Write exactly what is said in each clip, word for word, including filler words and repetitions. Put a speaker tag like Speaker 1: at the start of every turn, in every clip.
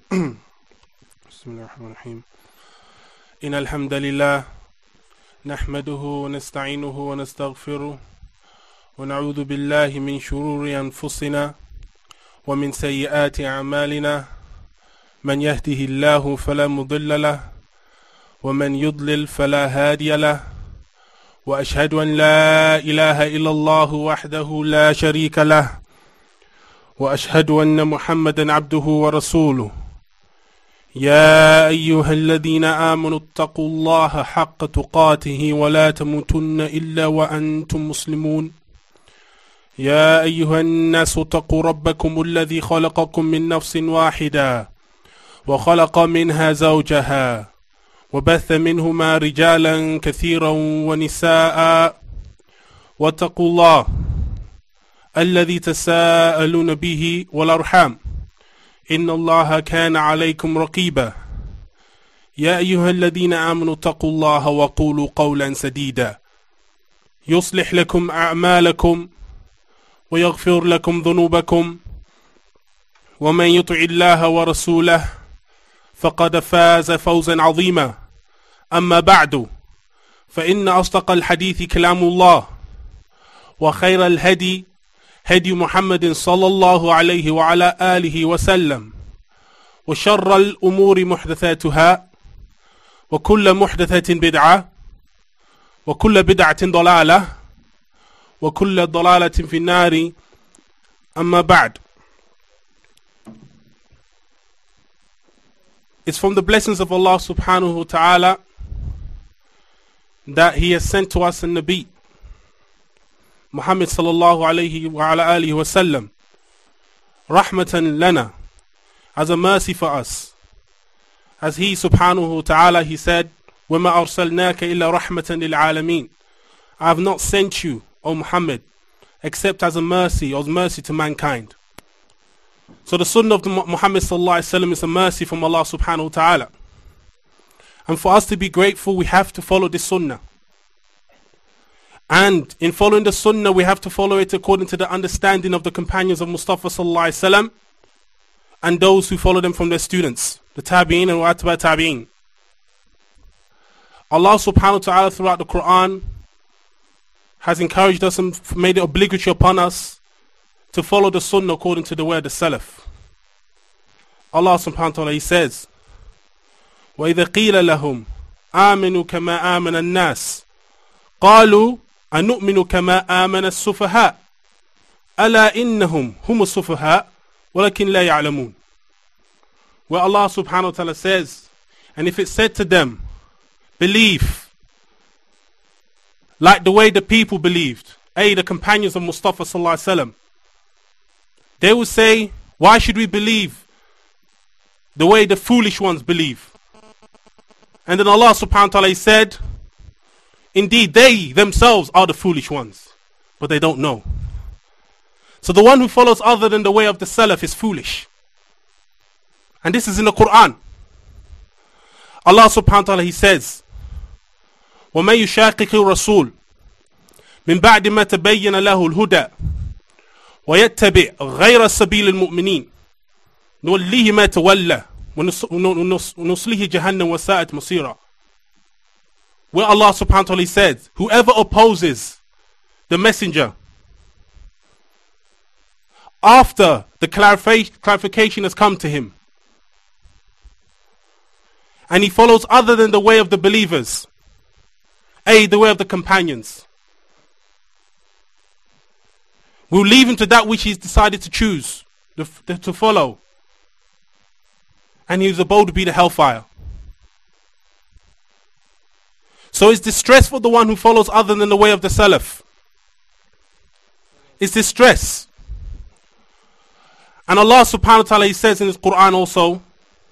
Speaker 1: بسم الله الرحمن الرحيم إن الحمد لله نحمده ونستعينه ونستغفره ونعوذ بالله من شرور أنفسنا ومن سيئات أعمالنا من يهده الله فلا مضل له ومن يضلل فلا هادي له وأشهد أن لا إله إلا الله وحده لا شريك له وأشهد أن محمدا عبده ورسوله يا أيها الذين آمنوا اتقوا الله حق تقاته ولا تموتن إلا وأنتم مسلمون يا أيها الناس اتقوا ربكم الذي خلقكم من نفس واحدة وخلق منها زوجها وبث منهما رجالا كثيرا ونساء واتقوا الله الذي تساءلون به والأرحام إن الله كان عليكم رقيبا يا أيها الذين آمنوا اتقوا الله وقولوا قولا سديدا يصلح لكم أعمالكم ويغفر لكم ذنوبكم ومن يطع الله ورسوله فقد فاز فوزا عظيما أما بعد فإن أصدق الحديث كلام الله وخير الهدي هدي محمد صلى الله عليه وعلى آله وسلم وشر الأمور محدثاتها وكل محدثة بدعة وكل بدعة ضلالة وكل ضلالة في النار أما بعد. It's from the blessings of Allah subhanahu wa ta'ala that He has sent to us a Nabi Muhammad sallallahu alayhi wa ala alihi wa sallam rahmatan lana, as a mercy for us. As He subhanahu wa ta'ala, He said, وَمَا أَرْسَلْنَاكَ إِلَّا رَحْمَةً لِلْعَالَمِينَ, I have not sent you, O Muhammad, except as a mercy, or as mercy to mankind. So the sunnah of the Muhammad sallallahu alayhi wa sallam is a mercy from Allah subhanahu wa ta'ala. And for us to be grateful, we have to follow this sunnah. And in following the sunnah, we have to follow it according to the understanding of the companions of Mustafa sallallahu alayhi wa sallam and those who follow them from their students, the tabi'in and atba tabi'in. Allah subhanahu wa ta'ala throughout the Quran has encouraged us and made it obligatory upon us to follow the sunnah according to the way of the salaf. Allah subhanahu wa ta'ala, He says, وَإِذَا قِيلَ لَهُمْ آمِنُوا كَمَا آمَنَ النَّاسِ قَالُوا أَنُؤْمِنُ كَمَا آمَنَ السُّفَهَاءُ أَلَا إِنَّهُمْ هُمُ السُّفَهَاءُ وَلَكِنْ لَا يَعْلَمُونَ. Where Allah subhanahu wa ta'ala says, and if it's said to them, believe like the way the people believed, ay, the companions of Mustafa sallallahu alaihi wasallam, they will say, why should we believe the way the foolish ones believe? And then Allah subhanahu wa ta'ala said, indeed they themselves are the foolish ones, but they don't know. So the one who follows other than the way of the salaf is foolish. And this is in the Quran. Allah subhanahu wa ta'ala, He says, وَمَن يُشَاقِقِ الرَّسُولِ مِن بَعْدِ مَا تَبَيَّنَ لَهُ الْهُدَى وَيَتَّبِعْ غَيْرَ سَبِيلِ الْمُؤْمِنِينَ نُوَلِّهِ مَا تَوَلَّى وَنُصْلِهِ جَهَنَّمَ وَسَاءَتْ مَصِيرًا. Where Allah subhanahu wa ta'ala said, whoever opposes the messenger after the clarification has come to him, and he follows other than the way of the believers, ay, the way of the companions, we'll leave him to that which he's decided to choose, to follow, and his abode will be the hellfire. So it's distress for the one who follows other than the way of the salaf. It's distress. And Allah subhanahu wa ta'ala, He says in His Quran also,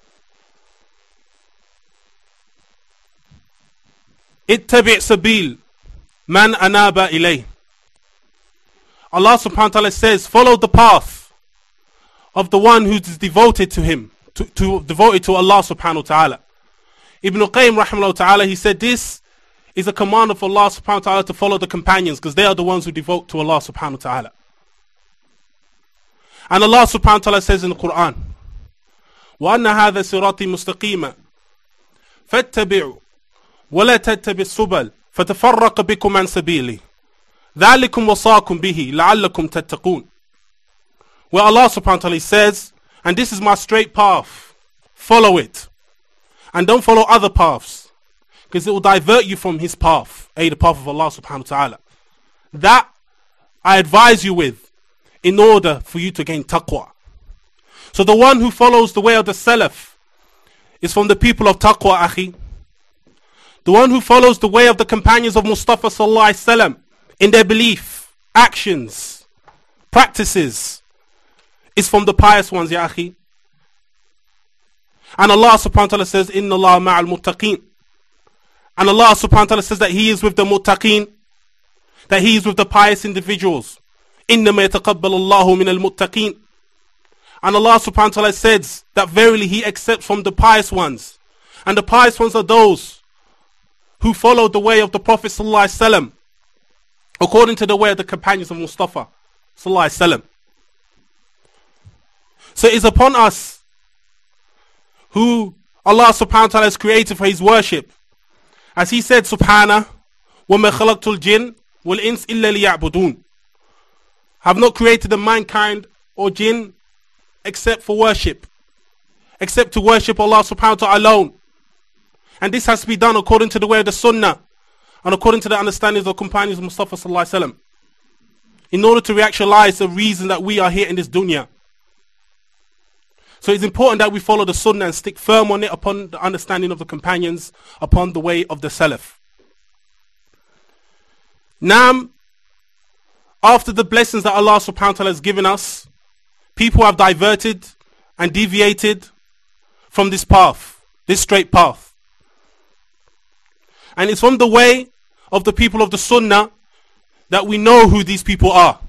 Speaker 1: ittabi' sabil man anaba ilayh. Allah subhanahu wa ta'ala says, follow the path of the one who is devoted to Him, to, to devoted to Allah subhanahu wa ta'ala. Ibn Qayyim rahimahullah ta'ala, he said this is a command of Allah subhanahu wa ta'ala to follow the companions, because they are the ones who devote to Allah subhanahu wa ta'ala. And Allah subhanahu wa ta'ala says in the Quran, وأن هذا صراطي مستقيما فاتبعوا ولا تتبعوا السبل فتفرق بكم عن سبيله ذلكم وصاكم به لعلكم تتقون. Where Allah subhanahu wa ta'ala says, and this is my straight path, follow it, and don't follow other paths, because it will divert you from his path, a the path of Allah subhanahu wa ta'ala. That I advise you with, in order for you to gain taqwa. So the one who follows the way of the Salaf is from the people of taqwa, akhi. The one who follows the way of the companions of Mustafa sallallahu alaihi wasallam in their belief, actions, practices, is from the pious ones, ya akhi. And Allah subhanahu wa ta'ala says, Inna Allah ma'al muttaqeen. And Allah subhanahu wa ta'ala says that He is with the muttaqeen, that He is with the pious individuals. Innama yataqabbal Allahu min al-muttaqeen. And Allah subhanahu wa ta'ala says that verily He accepts from the pious ones. And the pious ones are those who follow the way of the Prophet sallallahu alaihi wasallam, according to the way of the companions of Mustafa sallallahu alaihi wasallam. So it is upon us who Allah subhanahu wa ta'ala has created for His worship. As He said, Subhana, وَمَا خَلَقْتُ الْجِنَّ وَالْإِنسِ إِلَّا لِيَعْبُدُونَ. Have not created the mankind or jinn except for worship, except to worship Allah subhanahu wa ta'ala alone. And this has to be done according to the way of the Sunnah and according to the understandings of the companions of Mustafa sallallahu alaihi wasallam, in order to realize the reason that we are here in this dunya. So it's important that we follow the Sunnah and stick firm on it upon the understanding of the companions, upon the way of the Salaf. Now, after the blessings that Allah subhanahu wa ta'ala has given us, people have diverted and deviated from this path, this straight path. And it's from the way of the people of the Sunnah that we know who these people are.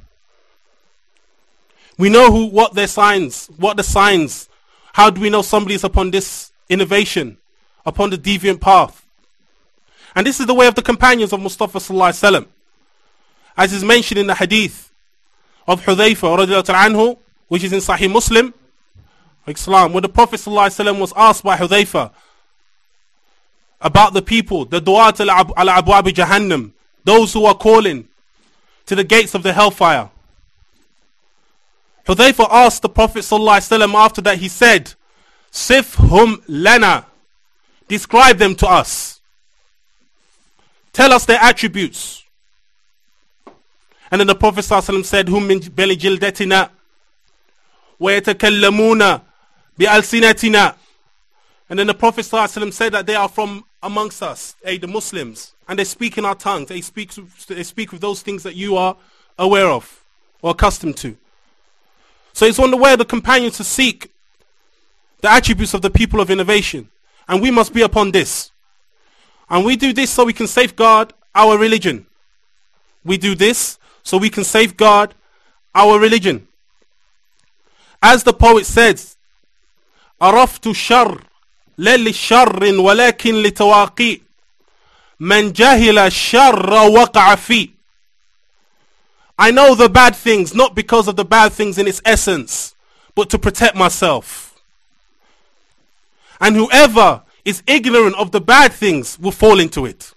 Speaker 1: We know who, what their signs, what the signs. How do we know somebody is upon this innovation, upon the deviant path? And this is the way of the companions of Mustafa sallallahu alaihi wasallam, as is mentioned in the hadith of Hudhayfa radiyallahu anhu, which is in Sahih Muslim, Islam, where the Prophet sallallahu alaihi wasallam was asked by Hudhayfa about the people, the du'at ala abwab jahannam, those who are calling to the gates of the hellfire. Hudhayfa asked the Prophet sallallahu alaihi wasallam after that, he said, Sifhum lana, describe them to us, tell us their attributes. And then the Prophet sallallahu alaihi wasallam said, Hum min beli jildatina wa yatakallamuna bi alsinatina. And then the Prophet sallallahu alaihi wasallam said that they are from amongst us, eh, the Muslims, and they speak in our tongues. They speak, they speak with those things that you are aware of or accustomed to. So it's on the way of the companions to seek the attributes of the people of innovation, and we must be upon this. And we do this so we can safeguard our religion. We do this so we can safeguard our religion. As the poet says, عرفت الشر لا للشر ولكن لتواقي من جهل الشر وقع فيه. I know the bad things not because of the bad things in its essence, but to protect myself. And whoever is ignorant of the bad things will fall into it.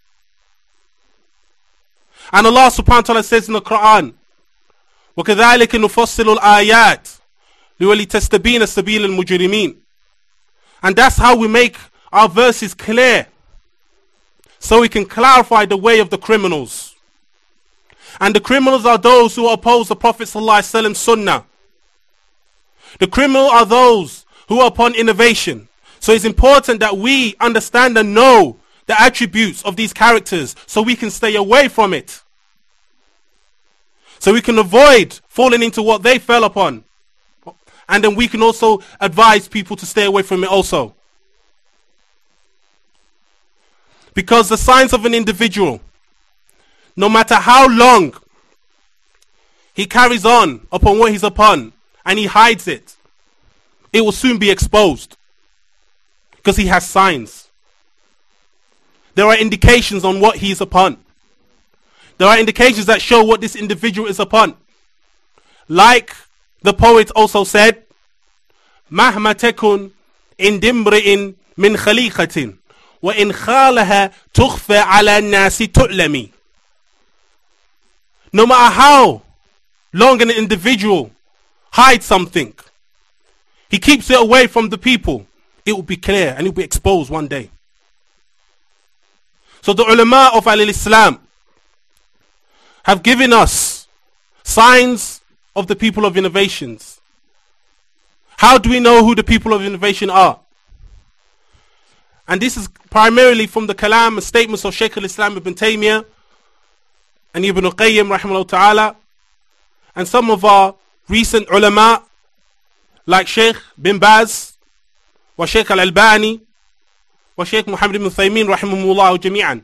Speaker 1: And Allah subhanahu wa ta'ala says in the Quran, وَكَذَلِكَ نُفَصِّلُ الْآيَاتِ لِوَلِتَسْتَبِينَ سَبِيلَ الْمُجْرِمِينَ. And that's how we make our verses clear, so we can clarify the way of the criminals. And the criminals are those who oppose the Prophet ﷺ Sunnah. The criminals are those who are upon innovation. So it's important that we understand and know the attributes of these characters, so we can stay away from it, so we can avoid falling into what they fell upon. And then we can also advise people to stay away from it also. Because the signs of an individual, no matter how long he carries on upon what he's upon and he hides it, it will soon be exposed, because he has signs. There are indications on what he is upon. There are indications that show what this individual is upon. Like the poet also said, مهما تكن عند امرئ من خليقة وإن خالها تخفى على الناس تعلمي. No matter how long an individual hides something, he keeps it away from the people, it will be clear and it will be exposed one day. So the ulama of al-Islam have given us signs of the people of innovations. How do we know who the people of innovation are? And this is primarily from the kalam and statements of Shaykh al-Islam ibn Taymiyyah and Ibn al-Qayyim rahimahullah ta'ala, and some of our recent ulama like Shaykh bin Baz wa Shaykh al-Albani wa Shaykh Muhammad ibn Uthaymeen rahimahumullah jami'an.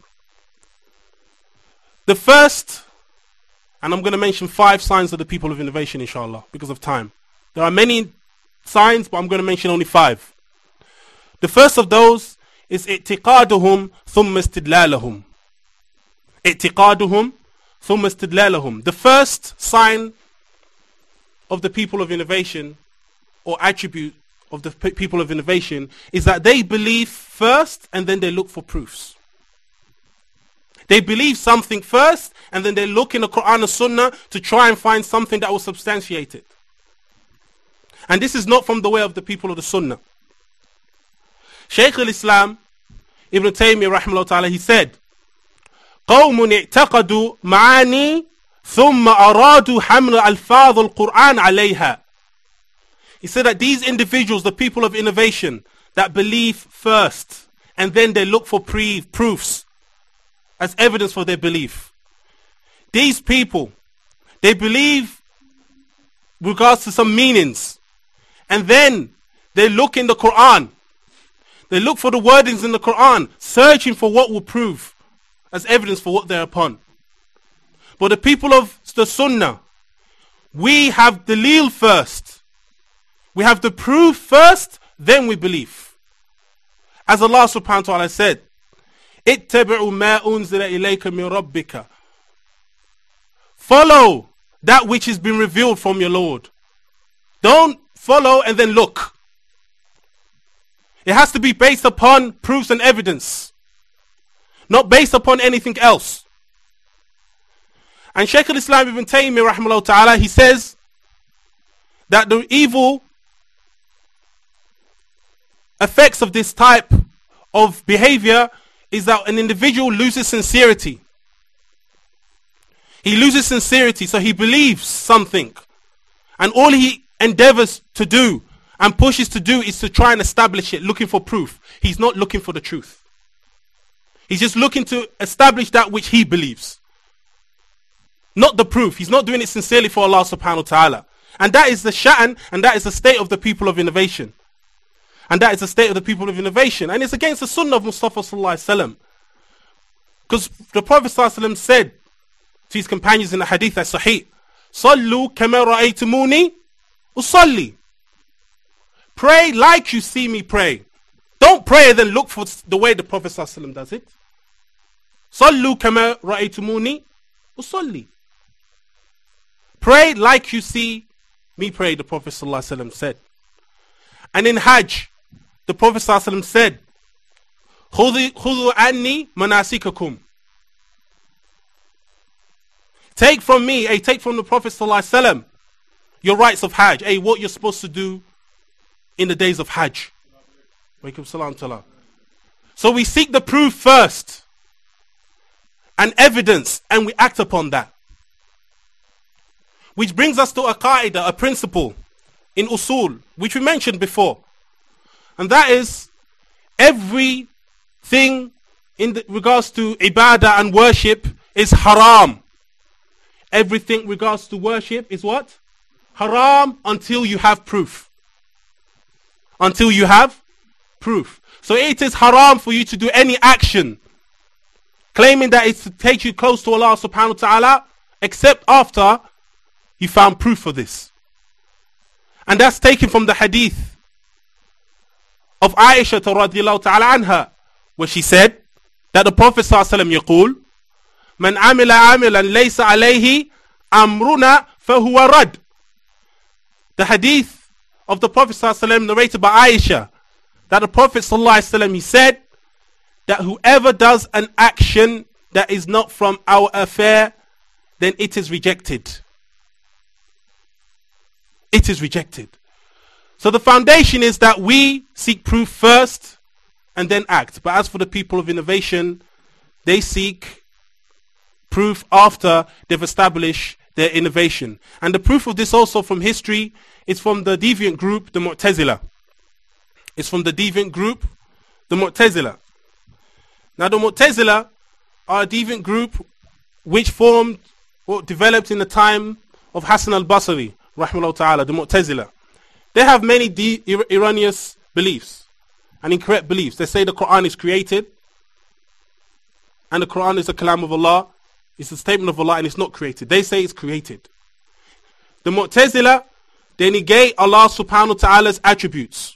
Speaker 1: The first, and I'm going to mention five signs of the people of innovation inshallah because of time. There are many signs, but I'm going to mention only five. The first of those is i'tiqaduhum thumma istidlalahum. I'tiqaduhum thumma istidlalahum. The first sign of the people of innovation, or attribute of the p- people of innovation, is that they believe first and then they look for proofs. They believe something first and then they look in the Quran and Sunnah to try and find something that will substantiate it. And this is not from the way of the people of the Sunnah. Shaykh al-Islam Ibn Taymiyyah rahimahullah ta'ala, he said, قوم اعتقدوا معاني ثم أرادوا حمل ألفاظ القرآن عليها. He said that these individuals, the people of innovation, that believe first and then they look for pre- proofs as evidence for their belief. These people, they believe regards to some meanings, and then they look in the Quran. They look for the wordings in the Quran, searching for what will prove as evidence for what they're upon. But the people of the Sunnah, we have the dalil first. We have the proof first, then we believe. As Allah subhanahu wa ta'ala said, اتبعوا ما أنزل إليك من ربك. Follow that which has been revealed from your Lord. Don't follow and then look. It has to be based upon proofs and evidence, not based upon anything else. And Shaykh al-Islam ibn Taymiyyah rahimahullah ta'ala, he says that the evil effects of this type of behavior is that an individual loses sincerity. He loses sincerity, so he believes something, and all he endeavors to do and pushes to do is to try and establish it, looking for proof. He's not looking for the truth. He's just looking to establish that which he believes, not the proof. He's not doing it sincerely for Allah subhanahu wa ta'ala. And that is the sha'n, and that is the state of the people of innovation. And that is the state of the people of innovation. And it's against the sunnah of Mustafa sallallahu alaihi wasallam. Because the Prophet sallallahu alaihi wasallam said to his companions in the hadith that's sahih, Sallu kama ra'aytumuni usalli. Pray like you see me pray. Don't pray and then look for the way the Prophet sallallahu alaihi wasallam does it. Sallu kama ra'aytumuni usalli. Pray like you see me pray, the Prophet sallallahu alaihi wasallam said. And in Hajj, the Prophet ﷺ said, خُذُوا عَنِّي مَنَاسِكَكُمْ. Take from me, a take from the Prophet ﷺ, your rites of Hajj, a what you're supposed to do in the days of Hajj. So we seek the proof first and evidence, and we act upon that. Which brings us to a qaida, a principle in usul, which we mentioned before. And that is, everything in the, regards to ibadah and worship is haram. Everything in regards to worship is what? Haram until you have proof. Until you have proof. So it is haram for you to do any action claiming that it's to take you close to Allah subhanahu wa ta'ala, except after you found proof for this. And that's taken from the hadith of Aisha radhiyallahu ta'ala anha, where she said that the Prophet sallallahu alaihi wasallam yaqul, Man amila amilan laysa alayhi amruna fahuwa rad. The hadith of the Prophet ﷺ narrated by Aisha, that the Prophet ﷺ, he said that whoever does an action that is not from our affair, then it is rejected. It is rejected. So the foundation is that we seek proof first and then act. But as for the people of innovation, they seek proof after they've established their innovation. And the proof of this also from history is from the deviant group, the Mu'tazila. It's from the deviant group, the Mu'tazila. Now the Mu'tazila are a deviant group which formed or developed in the time of Hassan al-Basri, rahimahullah ta'ala, the Mu'tazila. They have many de- er- erroneous beliefs and incorrect beliefs. They say the Quran is created and the Quran is the kalam of Allah. It's a statement of Allah and it's not created. They say it's created. The Mu'tazila, they negate Allah subhanahu wa ta'ala's attributes.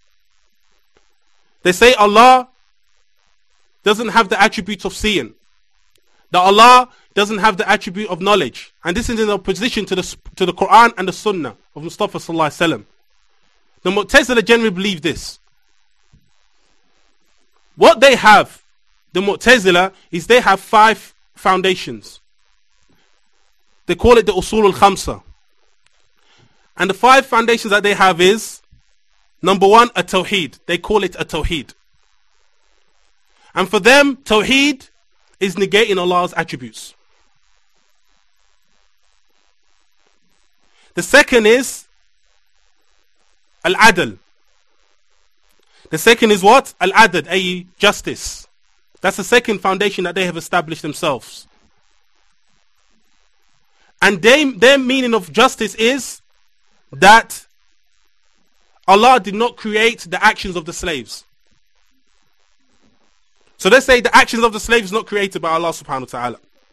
Speaker 1: They say Allah doesn't have the attributes of seeing. That Allah doesn't have the attribute of knowledge. And this is in opposition to the, to the Quran and the Sunnah of Mustafa sallallahu alaihi wasallam. The Mu'tazila generally believe this. What they have, the Mu'tazila, is they have five foundations. They call it the Usul al-Khamsa. And the five foundations that they have is, number one, a Tawheed. They call it a Tawheed. And for them, Tawheed is negating Allah's attributes. The second is Al-Adl. The second is what? Al-Adl, that is justice. That's the second foundation that they have established themselves. And they, their meaning of justice is that Allah did not create the actions of the slaves. So they say the actions of the slaves is not created by Allah subhanahu wa ta'ala.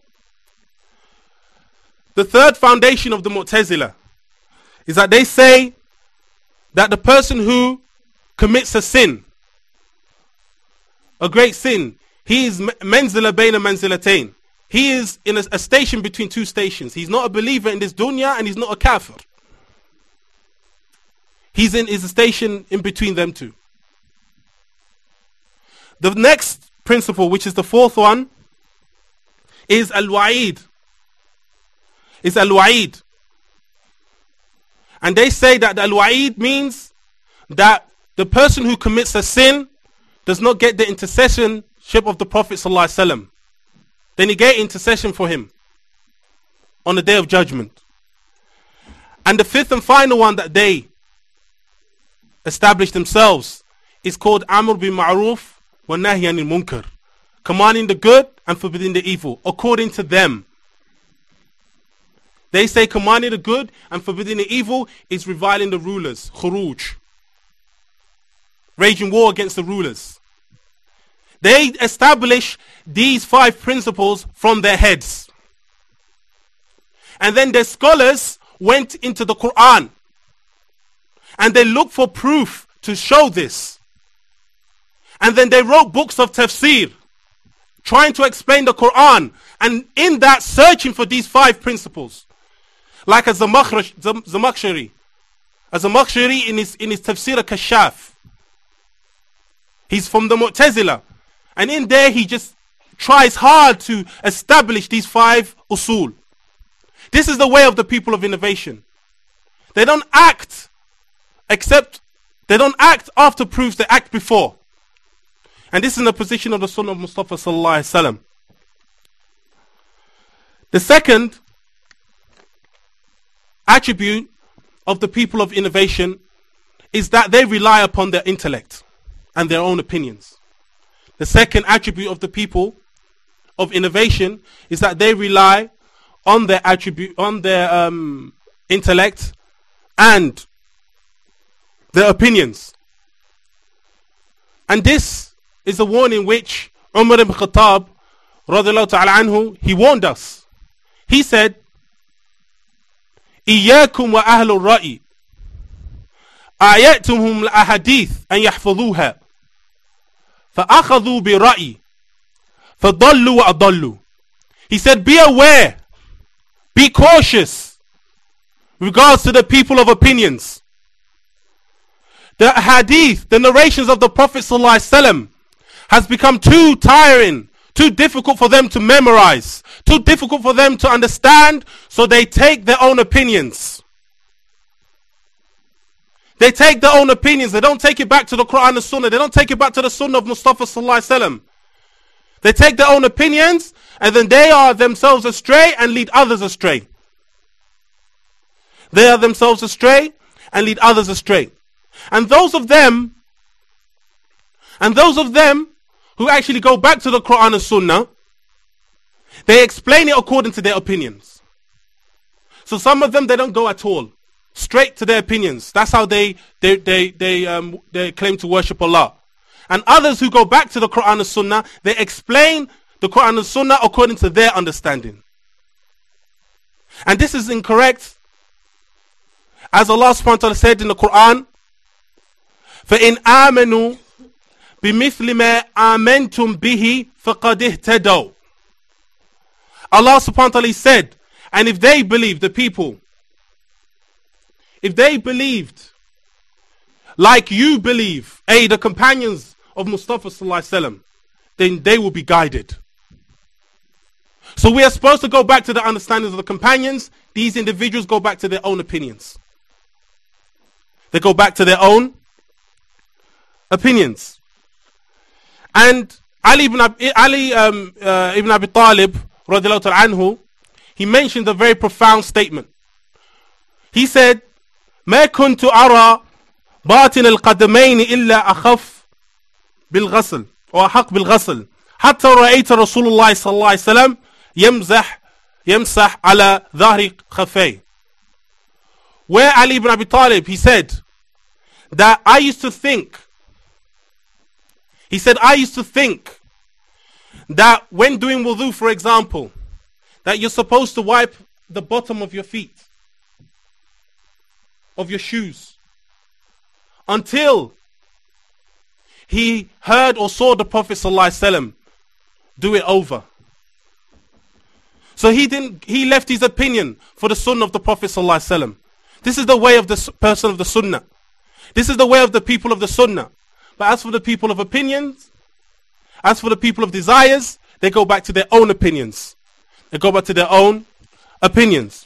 Speaker 1: The third foundation of the Mu'tazila is that they say that the person who commits a sin, a great sin, he is manzila bayna manzilatain. He is in a, a station between two stations. He's not a believer in this dunya and he's not a kafir. He's in is a station in between them two. The next principle, which is the fourth one, is al-wa'id. Is al-wa'id. And they say that al-wa'id means that the person who commits a sin does not get the intercessionship of the Prophet sallallahu alaihi wasallam. They negate intercession for him on the day of judgment. And the fifth and final one that they establish themselves is called Amr bil Ma'ruf wa Nahy anil Munkar, commanding the good and forbidding the evil, according to them. They say commanding the good and forbidding the evil is reviling the rulers, khuruj, raging war against the rulers. They establish these five principles from their heads. And then their scholars went into the Quran and they looked for proof to show this. And then they wrote books of tafsir trying to explain the Quran, and in that searching for these five principles. Like as Zamakhshari, as Zamakhshari in his in his tafsir Kashaf. He's from the Mu'tazila, and in there he just tries hard to establish these five usul. This is the way of the people of innovation. They don't act except they don't act after proofs, they act before. And this is in the position of the Sunnah of Mustafa sallallahu alaihi wasallam. The second attribute of the people of innovation is that they rely upon their intellect and their own opinions. The second attribute of the people of innovation is that they rely on their attribute, on their um, intellect and their opinions. And this is a warning which Umar ibn Khattab radiyallahu ta'ala anhu, he warned us. He said, إياكم وأهل الرأي آياتهم الأحاديث أن يحفظوها فأخذوا برأي فضلوا وأضلوا. He said, be aware, be cautious with regards to the people of opinions. the hadith, the narrations of the Prophet ﷺ has become too tiring, too difficult for them to memorize, too difficult for them to understand, so they take their own opinions. They take their own opinions. They don't take it back to the Quran and Sunnah. They don't take it back to the Sunnah of Mustafa Sallallahu Alaihi Wasallam. They take their own opinions, and then they are themselves astray and lead others astray. They are themselves astray and lead others astray. And those of them, and those of them who actually go back to the Quran and Sunnah, they explain it according to their opinions. So some of them, they don't go at all, straight to their opinions. That's how they they they they um they claim to worship Allah. And others who go back to the Quran and Sunnah, they explain the Quran and Sunnah according to their understanding. And this is incorrect. As Allah subhanahu wa ta'ala said in the Quran, فَإِنْ آمَنُوا بِمِثْلِ مَا آمَنْتُمْ بِهِ فَقَدْ اهْتَدَوْا. Allah subhanahu wa ta'ala said, and if they believe, the people, if they believed like you believe, ay, the companions of Mustafa sallallahu alaihi wasallam, then they will be guided. So we are supposed to go back to the understandings of the companions. These individuals go back to their own opinions. They go back to their own opinions. And Ali ibn Abi, Ali um, uh, ibn Abi Talib radiallahu ta'ala anhu, he mentioned a very profound statement. He said, ما كنت أرى باطن القدمين إلا أخف بالغسل وأحق بالغسل حتى رأيت رسول الله صلى الله عليه وسلم يمزح يمسح على ظهر خفيه. Where Ali ibn Abi Talib, he said that I used to think, he said I used to think that when doing wudu, for example, that you're supposed to wipe the bottom of your feet, of your shoes, until he heard or saw the Prophet ﷺ do it over. So he didn't, he left his opinion for the sunnah of the Prophet ﷺ. This is the way of the person of the sunnah. This is the way of the people of the sunnah. But as for the people of opinions, as for the people of desires, they go back to their own opinions. They go back to their own opinions.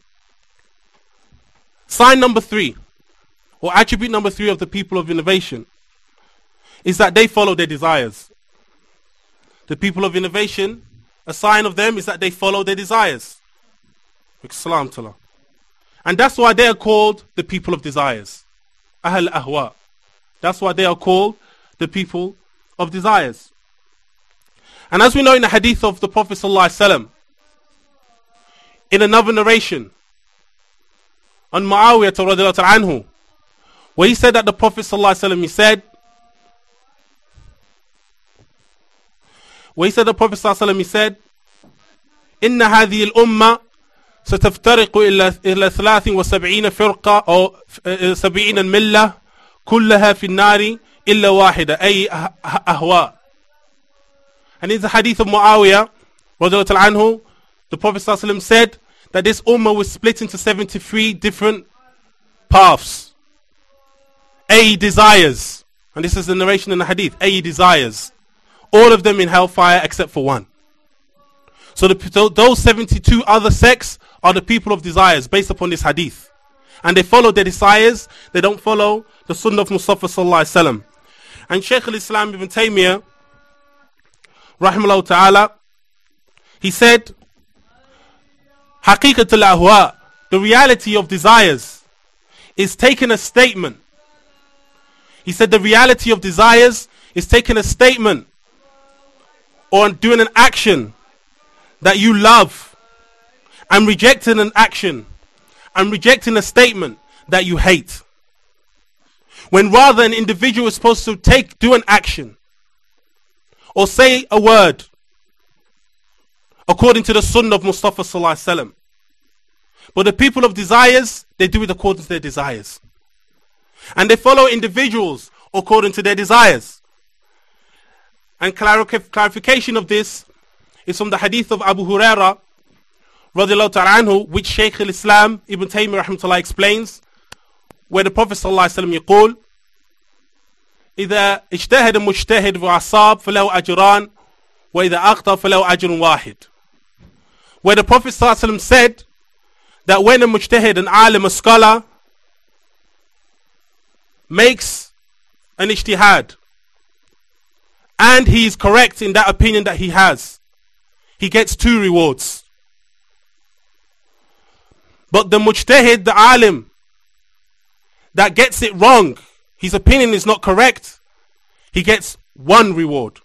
Speaker 1: Sign number three, or attribute number three of the people of innovation, is that they follow their desires. The people of innovation, a sign of them is that they follow their desires. And that's why they are called the people of desires. Ahl ahwa. That's why they are called the people of desires. And as we know in the hadith of the Prophet ﷺ, in another narration, on Muawiyah radiallahu ta'ala anhu, where he said that the Prophet ﷺ, he said, where he said the Prophet ﷺ, he said, إن هذه الأمة ستفترق إلى إلى ثلاث وسبعين فرقة أو سبعين الملة كلها في النار إلا واحدة أي أهواء. And in the hadith of Muawiyah radiallahu ta'ala anhu, the Prophet ﷺ said that this ummah was split into seventy-three different paths, A desires, and this is the narration in the hadith, A desires, all of them in hellfire except for one. So the, those seventy-two other sects are the people of desires based upon this hadith, and they follow their desires. They don't follow the sunnah of Mustafa sallallahu alaihi wasallam. And Shaykh al-Islam ibn Taymiyyah rahimahullah ta'ala, he said, Haqiqat al-ahwa, the reality of desires, is taking a statement. He said the reality of desires is taking a statement or doing an action that you love and rejecting an action and rejecting a statement that you hate. When rather an individual is supposed to take, do an action or say a word according to the sunnah of Mustafa sallallahu alaihi wasallam. But the people of desires, they do it according to their desires. And they follow individuals according to their desires. And clarification of this is from the hadith of Abu Hurairah radiallahu ta'ala anhu, which Shaykh al-Islam Ibn Taymiyyah rahmatullah explains, where the Prophet sallallahu alaihi wasallam yaqul, إذا اجتهد مجتهد وأصاب فله أجران وإذا أخطأ فله أجر واحد. Where the Prophet ﷺ said that when a mujtahid, an alim, a scholar, makes an ijtihad and he is correct in that opinion that he has, he gets two rewards. But the mujtahid, the alim, that gets it wrong, his opinion is not correct, he gets one reward.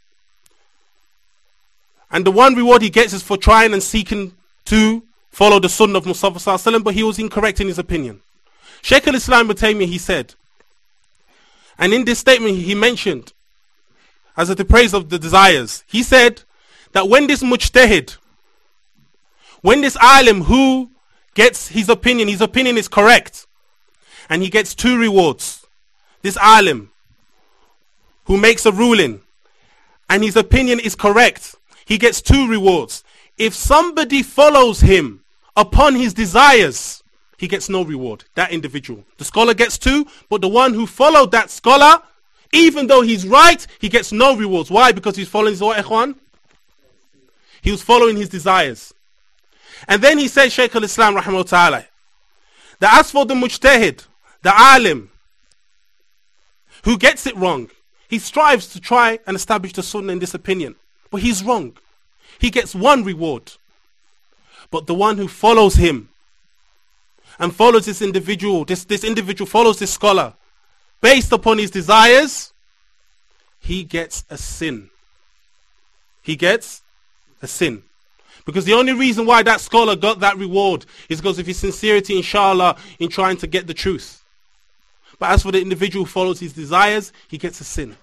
Speaker 1: And the one reward he gets is for trying and seeking to follow the sunnah of Mustafa sallallahu alaihi wasallam, but he was incorrect in his opinion. Shaykh al-Islam Ibn Taymiyyah, he said, and in this statement he mentioned, as a the praise of the desires, he said that when this mujtahid, when this alim who gets his opinion, his opinion is correct, and he gets two rewards. This alim who makes a ruling and his opinion is correct, he gets two rewards. If somebody follows him upon his desires, he gets no reward, that individual. The scholar gets two, but the one who followed that scholar, even though he's right, he gets no rewards. Why? Because he's following his what, ikhwan? He was following his desires. And then he said, Shaykh al-Islam rahimahullah ta'ala, that as for the mujtahid, the alim, who gets it wrong, he strives to try and establish the sunnah in this opinion, but he's wrong. He gets one reward. But the one who follows him and follows this individual, this, this individual follows this scholar based upon his desires, he gets a sin. He gets a sin. Because the only reason why that scholar got that reward is because of his sincerity, inshallah, in trying to get the truth. But as for the individual who follows his desires, he gets a sin.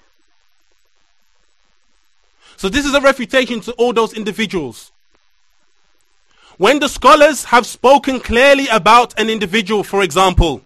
Speaker 1: So this is a refutation to all those individuals. When the scholars have spoken clearly about an individual, for example,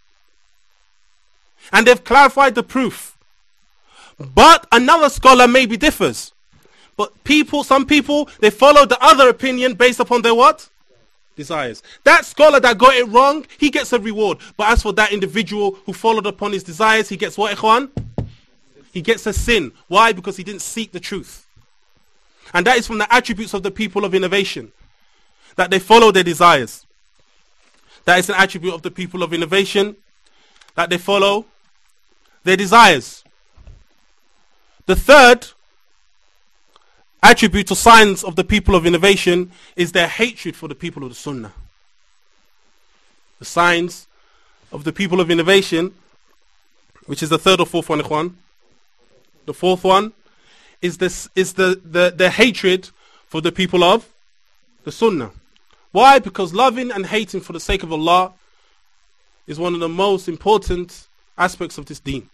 Speaker 1: and they've clarified the proof, but another scholar maybe differs. But people, some people, they follow the other opinion based upon their what? Desires. That scholar that got it wrong, he gets a reward. But as for that individual who followed upon his desires, he gets what, ikhwan? He gets a sin. Why? Because he didn't seek the truth. And that is from the attributes of the people of innovation, that they follow their desires. That is an attribute of the people of innovation, that they follow their desires. The third attribute or signs of the people of innovation is their hatred for the people of the sunnah. The signs of the people of innovation, which is the third or fourth one, ikhwan. The fourth one is this is the, the, the hatred for the people of the sunnah. Why? Because loving and hating for the sake of Allah is one of the most important aspects of this deen.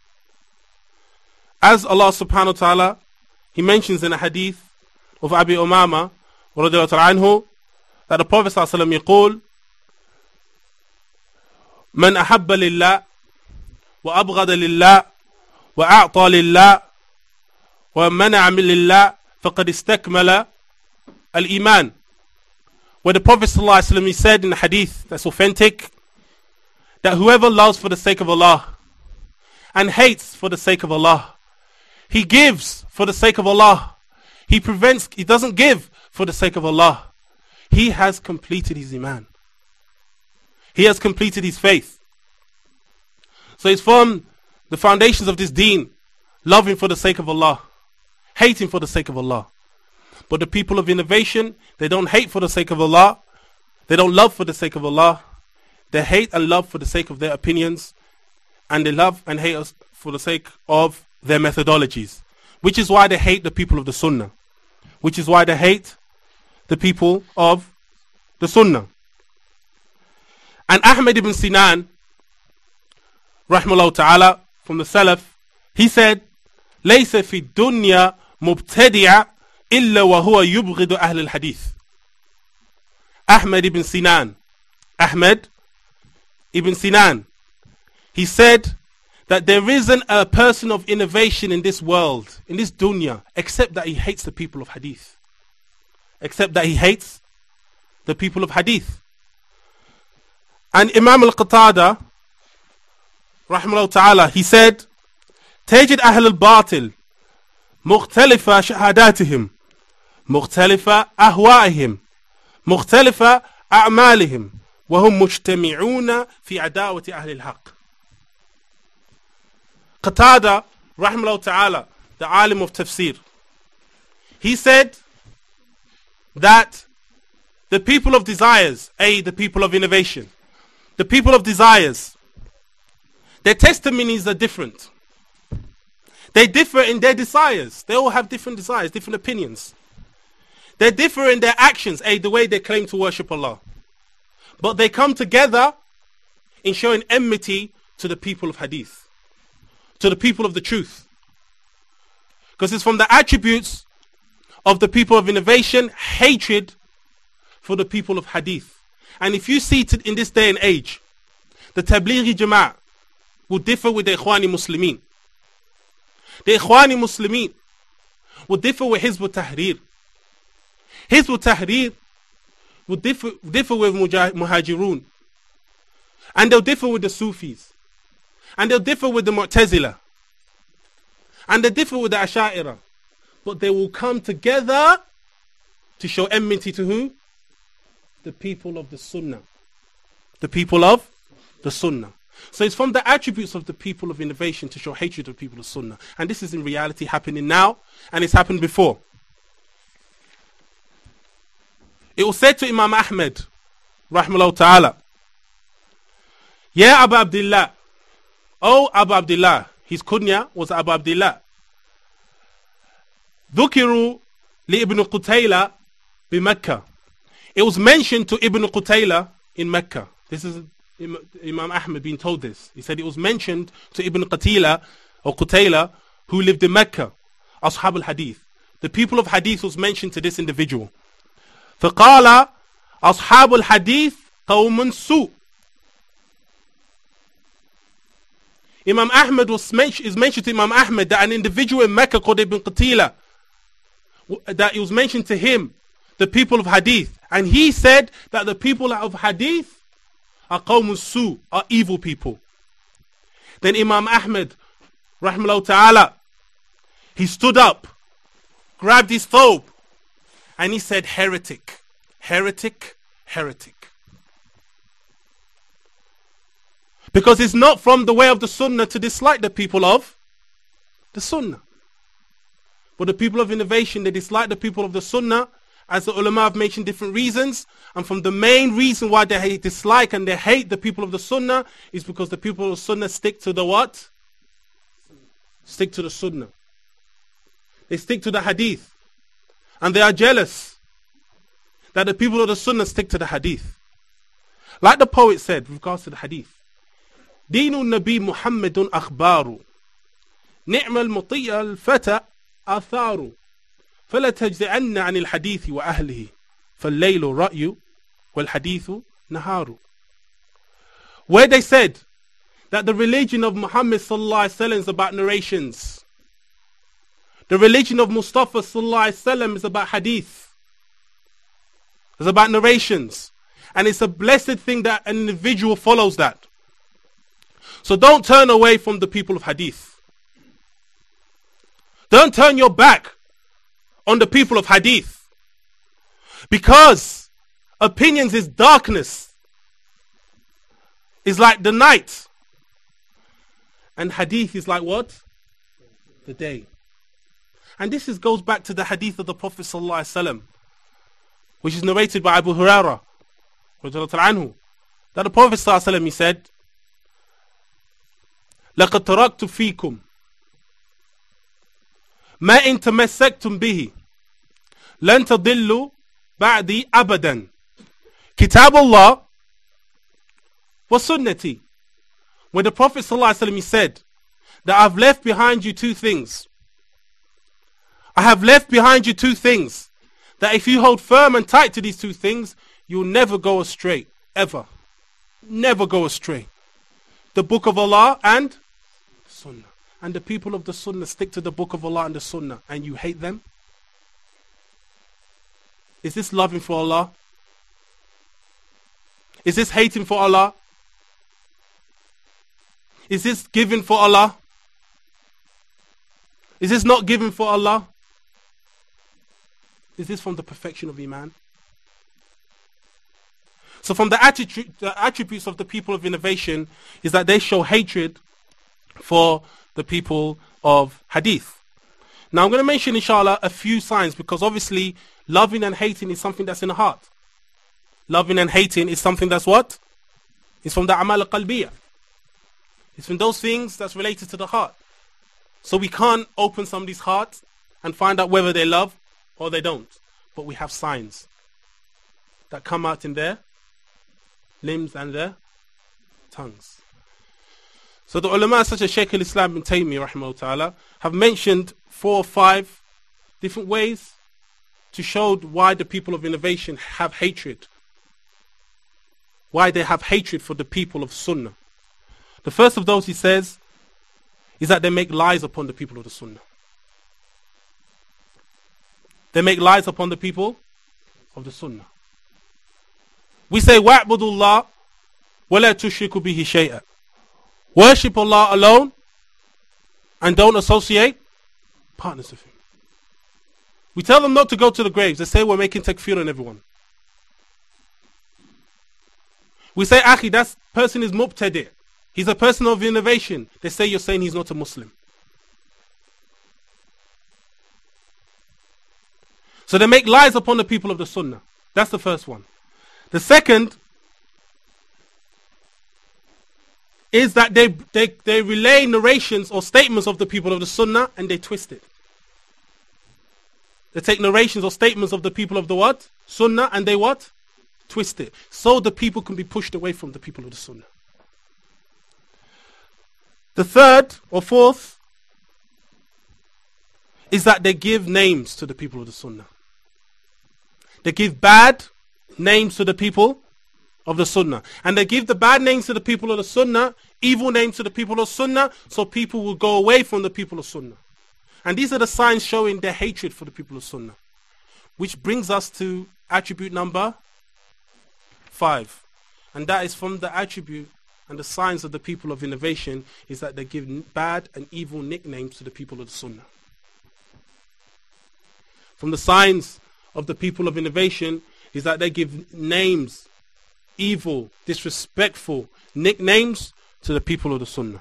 Speaker 1: As Allah subhanahu wa ta'ala, He mentions in a hadith of Abi Umama radiyallahu ta'ala anhu that the Prophet sallallahu alayhi wa sallam يقول من أحب لله وأبغض لله وأعطى لله ومنع من لله فقد استكمل الإيمان. Where the Prophet sallallahu alayhi wa sallam, he said in a hadith that's authentic, that whoever loves for the sake of Allah and hates for the sake of Allah, he gives for the sake of Allah, he prevents, he doesn't give for the sake of Allah, he has completed his iman. He has completed his faith. So it's from the foundations of this deen, loving for the sake of Allah, hating for the sake of Allah. But the people of innovation, they don't hate for the sake of Allah, they don't love for the sake of Allah, they hate and love for the sake of their opinions, and they love and hate us for the sake of their methodologies. Which is why they hate the people of the Sunnah. Which is why they hate the people of the Sunnah. And Ahmad ibn Sinan, rahimahullah ta'ala, from the Salaf, he said, لَيْسَ فِي الدُّنْيَا مُبْتَدِعَ إِلَّا وَهُوَ يُبْغِضُ أَهْلِ الْحَدِيثِ. Ahmad ibn Sinan, Ahmad ibn Sinan, he said that there isn't a person of innovation in this world, in this dunya, except that he hates the people of hadith. Except that he hates the people of hadith. And Imam al-Qatada, rahimahullah ta'ala, he said تجد أهل الباطل مختلف شهاداتهم مختلف أهوائهم مختلف أعمالهم وهم مجتمعون في عداوة أهل الحق. Qatada, rahimahullah ta'ala, the alim of tafsir, he said that the people of desires, a the people of innovation, the people of desires, their testimonies are different. They differ in their desires. They all have different desires, different opinions. They differ in their actions, a the way they claim to worship Allah. But they come together in showing enmity to the people of hadith, to the people of the truth. Because it's from the attributes of the people of innovation, hatred for the people of hadith. And if you see it in this day and age, the Tablighi Jama'ah will differ with the Ikhwani Muslimin. The Ikhwani Muslimin will differ with Hizb Tahrir. Hizb Tahrir will differ, differ with Muhajirun. And they'll differ with the Sufis. And they'll differ with the Mu'tazila. And they differ with the Asha'ira. But they will come together to show enmity to who? The people of the Sunnah. The people of the Sunnah. So it's from the attributes of the people of innovation to show hatred of the people of Sunnah. And this is in reality happening now, and it's happened before. It was said to Imam Ahmed, rahimahullah ta'ala, Ya Abu Abdullah, O Abu Abdullah, his kunya was Abu Abdullah. ذكروا لابن قتيلة بمكة. It was mentioned to Ibn Qutayla in Mecca. This is Imam Ahmed being told this. He said it was mentioned to Ibn Qatila or Qutayla who lived in Mecca. Ashab al-Hadith. The people of Hadith was mentioned to this individual. فقال أصحاب الحديث قوم سوء. Imam Ahmed was mentioned, is mentioned to Imam Ahmed that an individual in Mecca called Ibn Qatila, that it was mentioned to him, the people of Hadith, and he said that the people of Hadith are qawm su, are evil people. Then Imam Ahmed, rahimahullah ta'ala, he stood up, grabbed his thobe, and he said, heretic, heretic, heretic. Because it's not from the way of the Sunnah to dislike the people of the Sunnah. But the people of innovation, they dislike the people of the Sunnah, as the ulama have mentioned different reasons. And from the main reason why they hate, dislike and they hate the people of the Sunnah is because the people of the Sunnah stick to the what? Stick to the Sunnah. They stick to the Hadith. And they are jealous that the people of the Sunnah stick to the Hadith. Like the poet said with regards to the Hadith, دين النبي محمد أخبار نعم المطيع الفتى آثار فلا تجزعن عن الحديث وأهله فالليل رأي والحديث نهار. Where they said that the religion of Muhammad sallallahu alaihi wasallam is about narrations. The religion of Mustafa sallallahu alaihi wasallam is about hadith. It's about narrations. And it's a blessed thing that an individual follows that. So don't turn away from the people of hadith. Don't turn your back on the people of hadith. Because opinions is darkness. It's like the night. And hadith is like what? The day. And this is, goes back to the hadith of the Prophet sallallahu alaihi wasallam, which is narrated by Abu Hurairah, that the Prophet sallallahu alaihi wasallam, he said, لَقَدْ تَرَكْتُ فِيكُمْ مَا إِن تَمَسَّكْتُمْ بِهِ لَن تَضِلُّوا بَعْدِي أَبَدًا كِتَابُ اللَّهِ وَسُنَّتِي. When the Prophet ﷺ, he said that I've left behind you two things. I have left behind you two things that if you hold firm and tight to these two things, you'll never go astray, ever. Never go astray. The book of Allah and Sunnah. And the people of the Sunnah stick to the book of Allah and the Sunnah, and you hate them? Is this loving for Allah? Is this hating for Allah? Is this giving for Allah? Is this not given for Allah? Is this from the perfection of Iman? So from the, attitude, the attributes of the people of innovation is that they show hatred for the people of Hadith. Now I'm going to mention, inshallah, a few signs, because obviously loving and hating is something that's in the heart. Loving and hating is something that's what? It's from the Amal al-Qalbiyah. It's from those things that's related to the heart. So we can't open somebody's heart and find out whether they love or they don't. But we have signs that come out in their limbs and their tongues. So the ulama such as Shaykh al-Islam ibn Taymiyyah rahimahullah ta'ala have mentioned four or five different ways to show why the people of innovation have hatred. Why they have hatred for the people of Sunnah. The first of those, he says, is that they make lies upon the people of the Sunnah. They make lies upon the people of the Sunnah. We say, وَاعْبُدُوا اللَّهِ وَلَا تُشْرِكُوا بِهِ شَيْئًا. Worship Allah alone and don't associate partners with Him. We tell them not to go to the graves. They say we're making takfir on everyone. We say, Akhi, that person is mubtadi'. He's a person of innovation. They say you're saying he's not a Muslim. So they make lies upon the people of the Sunnah. That's the first one. The second is that they, they, they relay narrations or statements of the people of the Sunnah and they twist it. They take narrations or statements of the people of the what? Sunnah, and they what? Twist it. So the people can be pushed away from the people of the Sunnah. The third or fourth is that they give names to the people of the Sunnah. They give bad names to the people of the Sunnah. And they give the bad names to the people of the Sunnah, evil names to the people of Sunnah, so people will go away from the people of Sunnah. And these are the signs showing their hatred for the people of Sunnah. Which brings us to attribute number five. And that is from the attribute and the signs of the people of innovation is that they give bad and evil nicknames to the people of the Sunnah. From the signs of the people of innovation is that they give names, evil, disrespectful nicknames to the people of the Sunnah.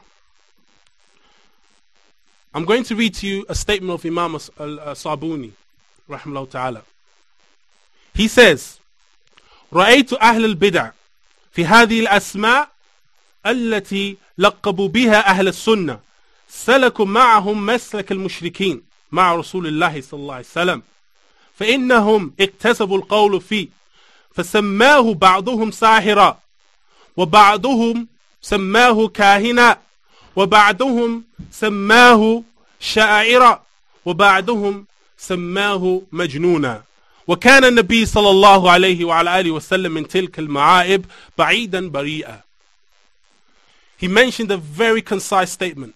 Speaker 1: I'm going to read to you a statement of Imam al-Sabuni, rahimahullah ta'ala. He says, رأيت أهل البدع في هذه الأسماء التي لقبوا بها أهل السنة سلكوا معهم مسلك المشركين مع رسول الله صلى الله عليه وسلم فإنهم اكتسبوا القول فيه فسماه بعضهم ساحرا وبعضهم سماه كاهنا وبعضهم سماه شاعرا وبعضهم سماه مجنونا وكان النبي صلى الله عليه وعلى آله وسلم من تلك المعائب بعيدا بريئا. He mentioned a very concise statement.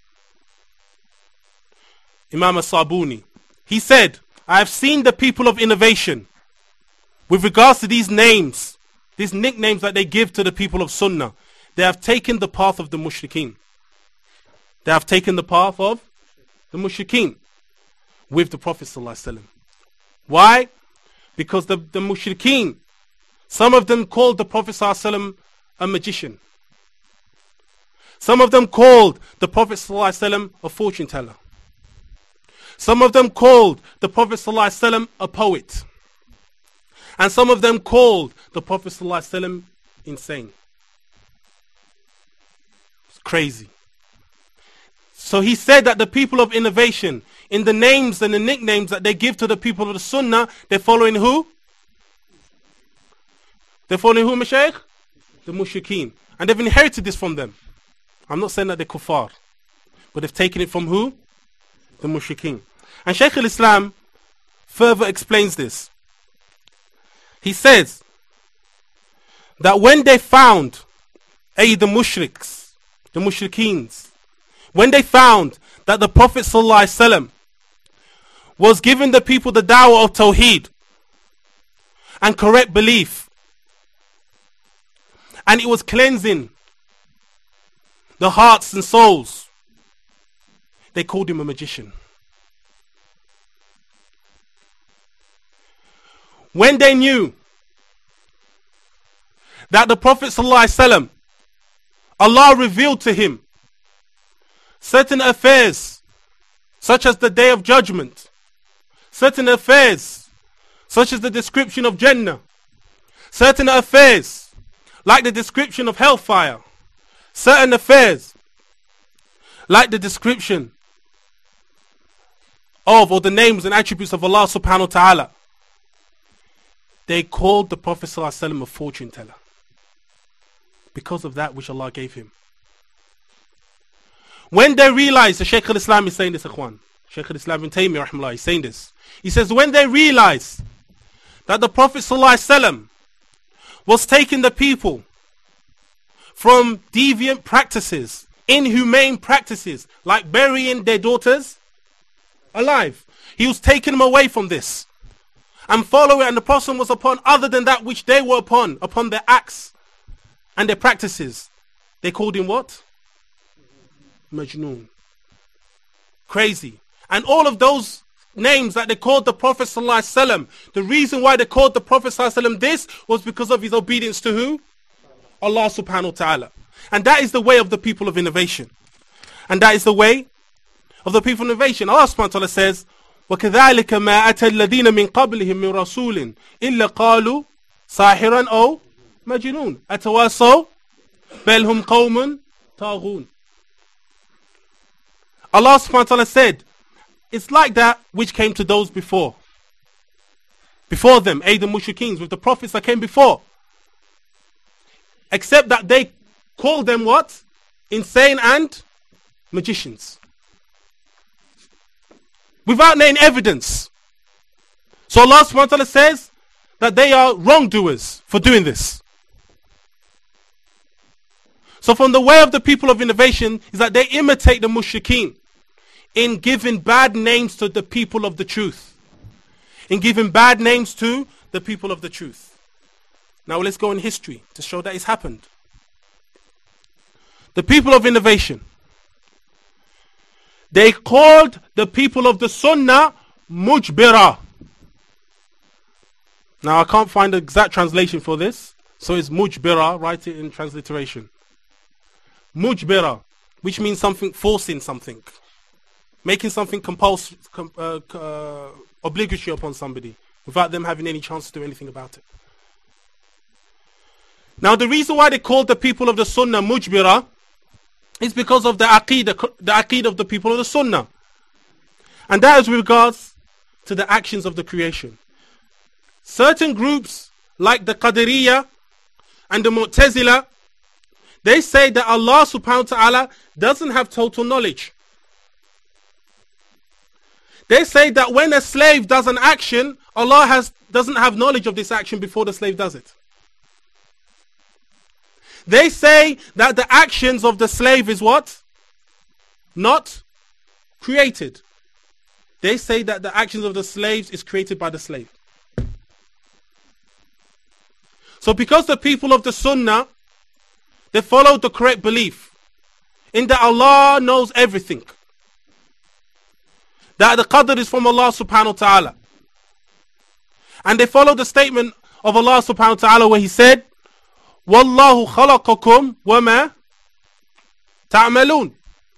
Speaker 1: Imam al-Sabuni. He said, I have seen the people of innovation with regards to these names, these nicknames that they give to the people of Sunnah. They have taken the path of the mushrikeen. They have taken the path of the mushrikeen with the Prophet ﷺ. Why? Because the, the mushrikeen, some of them called the Prophet ﷺ a magician. Some of them called the Prophet ﷺ a fortune teller. Some of them called the Prophet ﷺ a poet. And some of them called the Prophet ﷺ insane. It's crazy. So he said that the people of innovation, in the names and the nicknames that they give to the people of the Sunnah, they're following who? They're following who, Mashaykh? The mushrikeen. And they've inherited this from them. I'm not saying that they're kuffar, but they've taken it from who? The mushrikeen. And Shaykh al-Islam further explains this. He says that when they found, ay, the mushriks, the mushrikeens, when they found that the Prophet ﷺ was giving the people the dawah of Tawheed and correct belief, and it was cleansing the hearts and souls, they called him a magician. when they knew that the Prophet ﷺ, Allah revealed to him certain affairs such as the Day of Judgment, certain affairs such as the description of Jannah, certain affairs like the description of hellfire, certain affairs like the description of or the names and attributes of Allah subhanahu wa ta'ala, they called the Prophet ﷺ a fortune teller because of that which Allah gave him. When they realized, the Shaykh al-Islam is saying this, Ikhwan, Shaykh al-Islam ibn Taymiyyah rahimahullah is saying this. He says, when they realized that the Prophet ﷺ was taking the people from deviant practices, inhumane practices, like burying their daughters alive, he was taking them away from this and following, and the Prophet was upon other than that which they were upon, upon their acts and their practices. They called him what? Majnoon. Crazy. And all of those names that they called the Prophet ﷺ, the reason why they called the Prophet ﷺ this was because of his obedience to who? Allah subhanahu wa ta'ala. And that is the way of the people of innovation. And that is the way of the people of innovation. Allah subhanahu wa ta'ala says, وَكَذَلِكَ مَا أَتَى الَّذِينَ مِنْ قَبْلِهِمْ مِنْ رَسُولٍ إِلَّا قَالُوا سَاحِرًا أَوْ مَجْنُونَ أَتَوَاصَوْا بَلْ هُمْ قَوْمٌ طَاغُونَ. Allah subhanahu wa ta'ala said, it's like that which came to those before. Before them, aid the mushrikeens, with the prophets that came before. Except that they called them what? Insane and magicians. Without any evidence. So Allah subhanahu wa ta'ala says that they are wrongdoers for doing this. So from the way of the people of innovation is that they imitate the mushrikeen in giving bad names to the people of the truth. In giving bad names to the people of the truth. Now let's go in history to show that it's happened. The people of innovation, they called the people of the Sunnah Mujbira. Now I can't find the exact translation for this, so it's Mujbira, write it in transliteration. Mujbira, which means something, forcing something, making something compulsory, com, uh, uh, obligatory upon somebody without them having any chance to do anything about it. Now the reason why they called the people of the Sunnah Mujbira is because of the Aqeedah, the Aqeedah of the people of the Sunnah. And that is with regards to the actions of the creation. Certain groups like the Qadiriyah and the Mu'tazila, they say that Allah subhanahu wa ta'ala doesn't have total knowledge. They say that when a slave does an action, Allah has, doesn't have knowledge of this action before the slave does it. They say that the actions of the slave is what? Not created. They say that the actions of the slaves is created by the slave. So because the people of the Sunnah, they followed the correct belief in that Allah knows everything, that the qadr is from Allah subhanahu wa ta'ala, and they followed the statement of Allah subhanahu wa ta'ala where he said, Wallahu khalaqakum wama ta'malun.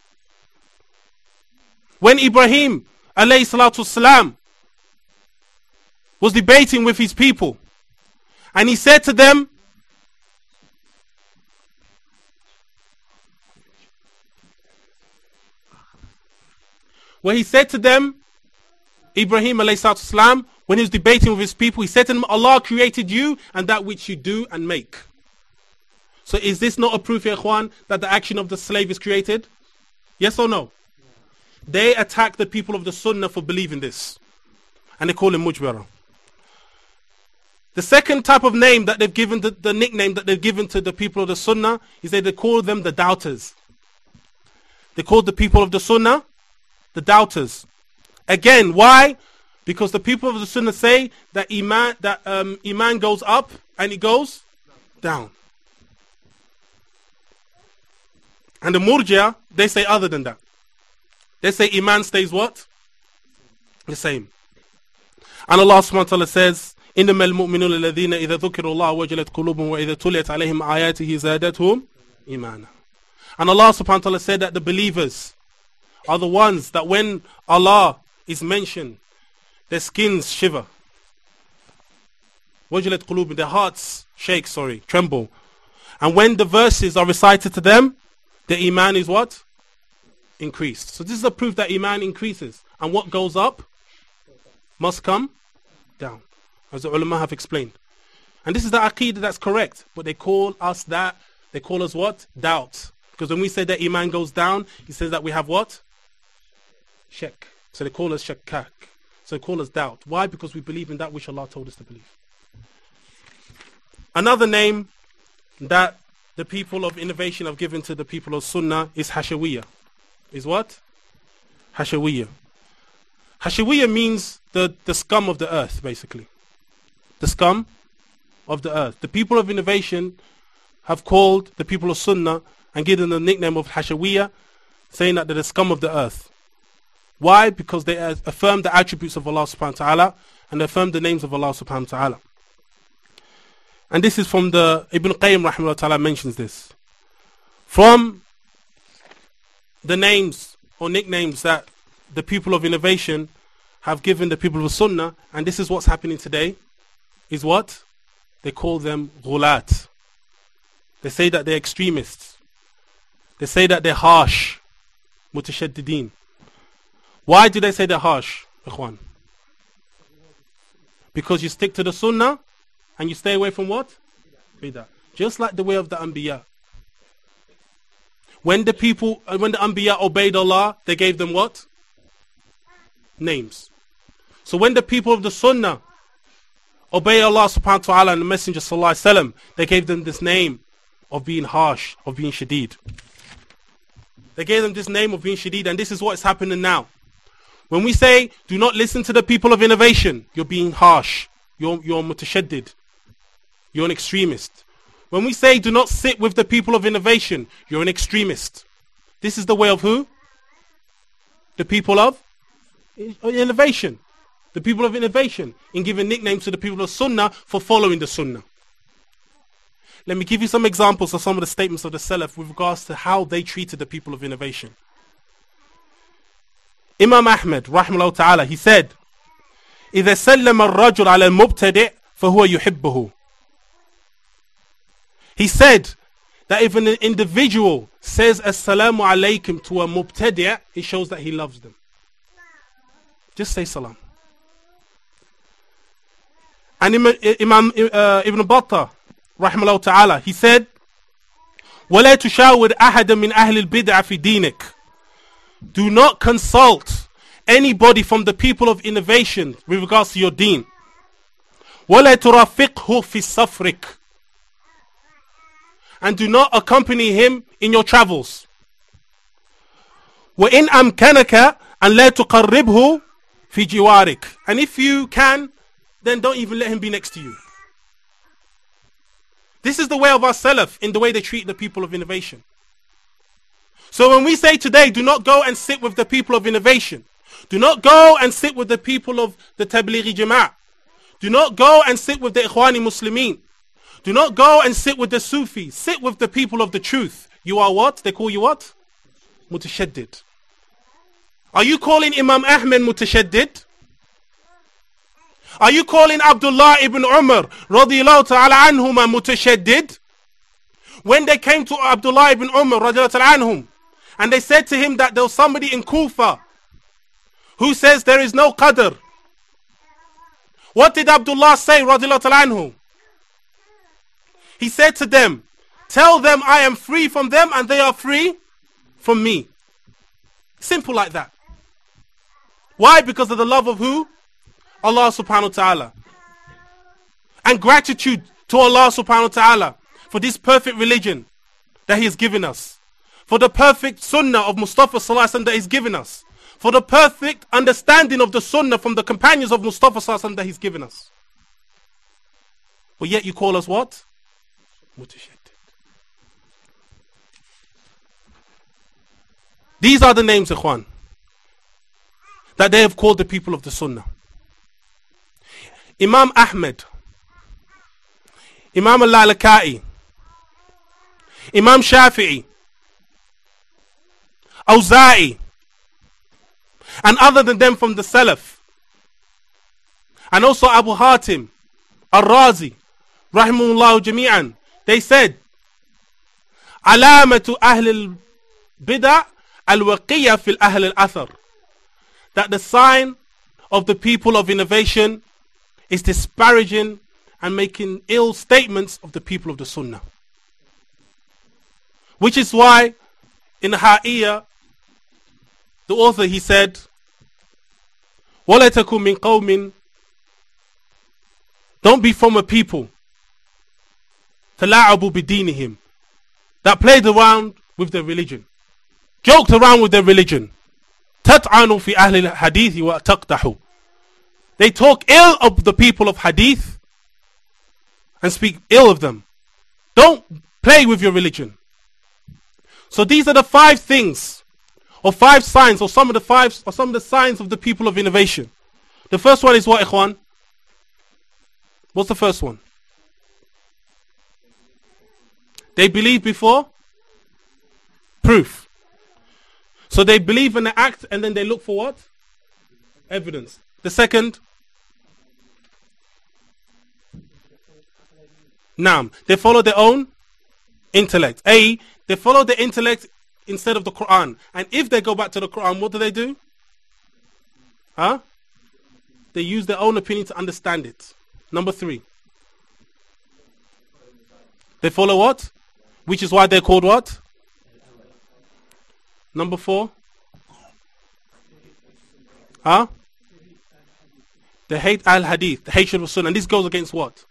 Speaker 1: When Ibrahim alayhi salatu salam was debating with his people, and he said to them, where he said to them, Ibrahim alayhi salatu salam, when he was debating with his people, he said to them, Allah created you and that which you do and make. So is this not a proof, ya ikhwan, that the action of the slave is created? Yes or no? Yeah. They attack the people of the Sunnah for believing this. And they call him Mujbara. The second type of name that they've given, the, the nickname that they've given to the people of the Sunnah, is that they call them the doubters. They call the people of the Sunnah the doubters. Again, why? Because the people of the Sunnah say that Iman, that um, Iman goes up and it goes down. And the Murji'ah, they say other than that. They say Iman stays what? The same. And Allah subhanahu wa ta'ala says إنما المؤمنون الذين إذا ذكر الله وجلت قلوبهم وإذا تليت عليهم آياته زادتهم إيمانا. And Allah subhanahu wa ta'ala said that the believers are the ones that when Allah is mentioned, their skins shiver. وجلت قلوبهم, their hearts shake, sorry, tremble. And when the verses are recited to them, the iman is what? Increased. So this is a proof that iman increases. And what goes up must come down, as the ulama have explained. And this is the aqeedah that's correct. But they call us that, they call us what? Doubt. Because when we say that iman goes down, he says that we have what? Shak. So they call us shakkak. So they call us doubt. Why? Because we believe in that which Allah told us to believe. Another name that the people of innovation have given to the people of Sunnah is Hashawiyah. Is what? Hashawiyah. Hashawiyah means the, the scum of the earth, basically. The scum of the earth. The people of innovation have called the people of Sunnah and given them the nickname of Hashawiyah, saying that they're the scum of the earth. Why? Because they affirm the attributes of Allah subhanahu wa ta'ala and affirm the names of Allah subhanahu wa ta'ala. And this is from the Ibn Qayyim rahimahullah ta'ala mentions this. From the names or nicknames that the people of innovation have given the people of Sunnah, and this is what's happening today, is what? They call them ghulat. They say that they're extremists. They say that they're harsh. Mutashaddideen. Why do they say they're harsh, ikhwan? Because you stick to the Sunnah and you stay away from what? Bidah. Just like the way of the Anbiya. When the people, when the Anbiya obeyed Allah, they gave them what? Names. So when the people of the Sunnah obey Allah subhanahu wa ta'ala and the Messenger sallallahu alaihi wasallam, they gave them this name of being harsh, of being shadid. They gave them this name of being shadid, and this is what is happening now. When we say, do not listen to the people of innovation, you're being harsh. You're, you're mutashaddid. You're an extremist. When we say, do not sit with the people of innovation, you're an extremist. This is the way of who? The people of innovation. The people of innovation in giving nicknames to the people of Sunnah for following the Sunnah. Let me give you some examples of some of the statements of the Salaf with regards to how they treated the people of innovation. Imam Ahmed, rahimahullah ta'ala, he said, إِذَا سَلَّمَ الرَّجُلَ عَلَى الْمُبْتَدِعِ فَهُوَ يُحِبُّهُ. He said that if an individual says Assalamu alaikum to a mubtadi', it shows that he loves them. Just say salam. And Imam uh, Ibn Battah, rahimahullah ta'ala, he said, وَلَا تُشَاوِرْ أَحَدًا مِنْ أَهْلِ الْبِدْعَ فِي دِينِكَ. Do not consult anybody from the people of innovation with regards to your deen. وَلَا تُرَافِقْهُ فِي سَفْرِكَ. And do not accompany him in your travels. وَإِنْ أَمْكَنَكَ أَنْ لَا تُقَرِّبْهُ فِي جِوَارِكَ. And if you can, then don't even let him be next to you. This is the way of our Salaf in the way they treat the people of innovation. So when we say today, do not go and sit with the people of innovation. Do not go and sit with the people of the Tablighi Jama'ah. Do not go and sit with the Ikhwani Muslimin. Do not go and sit with the Sufis. Sit with the people of the truth. You are what? They call you what? Mutashaddid. Are you calling Imam Ahmed Mutashaddid? Are you calling Abdullah ibn Umar radiyallahu ta'ala anhuma Mutashaddid? When they came to Abdullah ibn Umar radiyallahu ta'ala anhum, and they said to him that there was somebody in Kufa who says there is no qadr. What did Abdullah say radiyallahu ta'ala anhu? He said to them, tell them I am free from them and they are free from me. Simple like that. Why? Because of the love of who? Allah subhanahu wa ta'ala. And gratitude to Allah subhanahu wa ta'ala for this perfect religion that He has given us. For the perfect sunnah of Mustafa sallallahu alaihi wasallam that He's given us. For the perfect understanding of the sunnah from the companions of Mustafa sallallahu alaihi wasallam that He's given us. But yet you call us what? Mutashaddid. These are the names, ikhwan, that they have called the people of the sunnah. Imam Ahmed, Imam al-Lalaka'i, Imam Shafi'i, Awza'i, and other than them from the Salaf, and also Abu Hatim, Al-Razi, Rahimahullah Jami'an, they said, Alamatu Ahl al-Bid'ah al-Waqiyya fil Ahl al-Athar, that the sign of the people of innovation is disparaging and making ill statements of the people of the Sunnah. Which is why in Ha'iyya, the author, he said, وَلَا تَكُن مِّن قَوْمٍ, don't be from a people تَلَعَبُوا بِدِينِهِمْ, that played around with their religion, joked around with their religion. تَطْعَنُوا فِي أَهْلِ الْحَدِيثِ وَتَقْدَحُوا, they talk ill of the people of Hadith and speak ill of them. Don't play with your religion. So these are the five things, or five signs, or some of the five, or some of the signs of the people of innovation. The first one is what, ikhwan? What's the first one? They believe before proof. So they believe in the act and then they look for what? Evidence. The second, Naam, they follow their own intellect. A, they follow the intellect instead of the Quran. And if they go back to the Quran, what do they do? Huh? They use their own opinion to understand it. Number three, they follow what? Which is why they're called what? Number four, huh? They hate al-Hadith, the hatred of Sunnah. And this goes against what?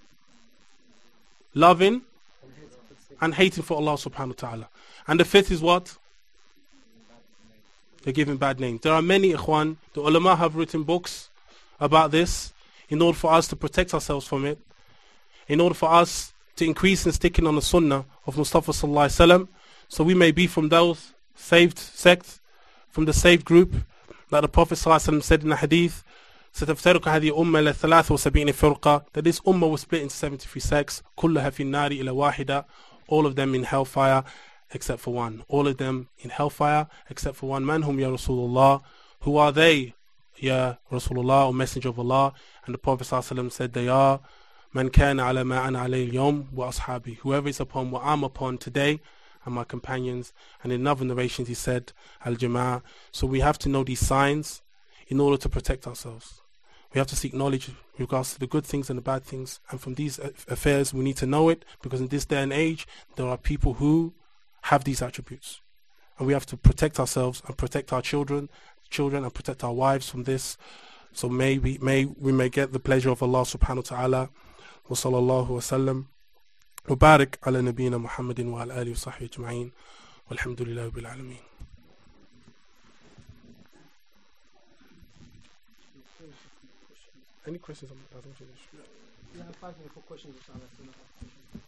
Speaker 1: Loving and hating for Allah subhanahu wa ta'ala. And the fifth is what? They're giving bad names. There are many ikhwan, the ulama have written books about this in order for us to protect ourselves from it, in order for us to increase in sticking on the sunnah of Mustafa sallallahu alaihi wasallam, so we may be from those saved sects, from the saved group that the Prophet sallallahu alaihi wasallam said in the hadith, ستفترق هذه أمة إلى ثلاث وسبعين فرقة, that this ummah was split into seventy-three sects, كلها في النار إلى واحدة, all of them in hellfire except for one. All of them in hellfire except for one. Man hum ya Rasulullah, who are they, ya Rasulullah, or Messenger of Allah? And the Prophet ﷺ said, they are man kana ala ma ana alayhi al-yawm wa ashabi, whoever is upon what I'm upon today and my companions. And in other narrations he said al-jama'ah. So we have to know these signs in order to protect ourselves. We have to seek knowledge in regards to the good things and the bad things, and from these affairs we need to know it, because in this day and age there are people who have these attributes, and we have to protect ourselves and protect our children children and protect our wives from this. So may we may we may get the pleasure of Allah subhanahu wa ta'ala. Wa sallallahu wa sallam wa barik ala nabiyyina Muhammadin wa ala alihi wa sahbihi ajma'in, walhamdulillahi rabbil alameen. Any questions? I don't think we have five minutes for questions.